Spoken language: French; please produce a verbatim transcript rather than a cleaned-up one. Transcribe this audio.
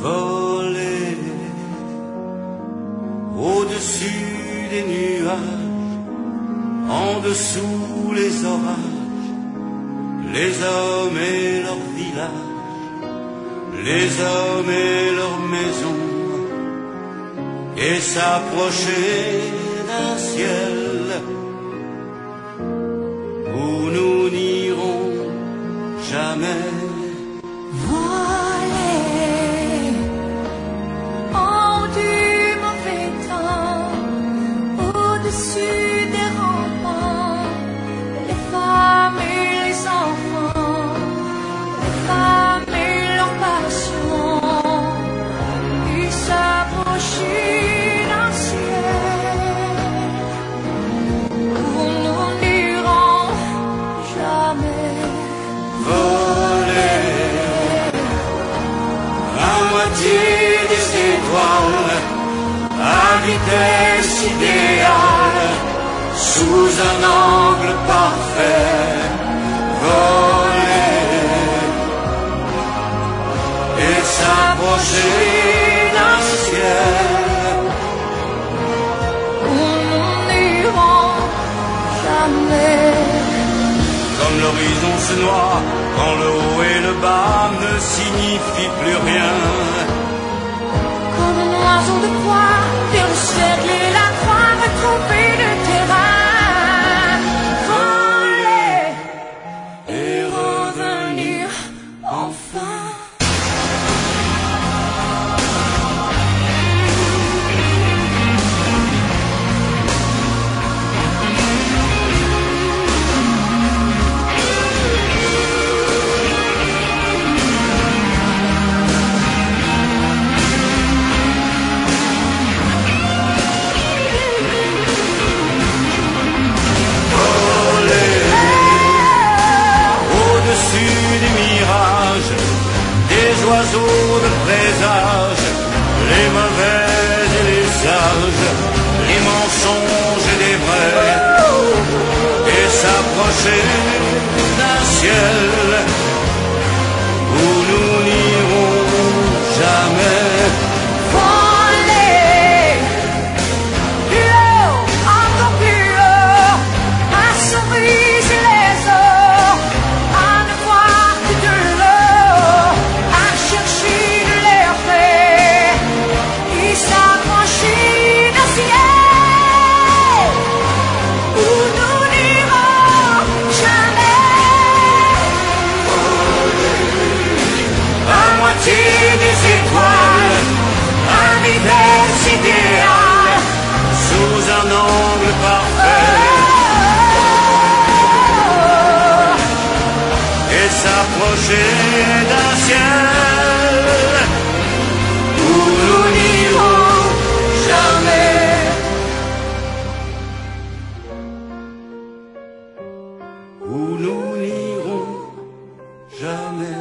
voler au-dessus des nuages, en dessous les orages, les hommes et leurs villages, les hommes et leurs maisons, et s'approcher d'un ciel où nous n'irons jamais. Voler en du mauvais temps, au-dessus des ramparts, les femmes et les enfants, les femmes et leurs passions, et s'approcher d'un ciel où nous n'irons jamais. Voler à moitié des étoiles, à vitesse idéale, sous un angle parfait. Voler et s'approcher d'un ciel Où nous n'irons jamais. comme l'horizon se noie, quand le haut et le bas ne signifient plus rien. Comme un oiseau de proie, vers le cercle et la croix, retrouver le terrain. Voler et revenir enfin. Au-dessus des mirages, des oiseaux de présage, les mauvais et les sages, les mensonges et les vrais, et s'approcher d'un ciel où nous n'irons jamais. Voler plus haut, encore plus haut, à cerise les eaux, à ne voir que de l'eau, à chercher de l'air frais, et s'approcher d'un ciel où nous n'irons jamais. À moitié des étoiles, à vitesse idéale, sous un angle parfait, et s'approcher d'un ciel où nous n'irons jamais. Où nous n'irons jamais.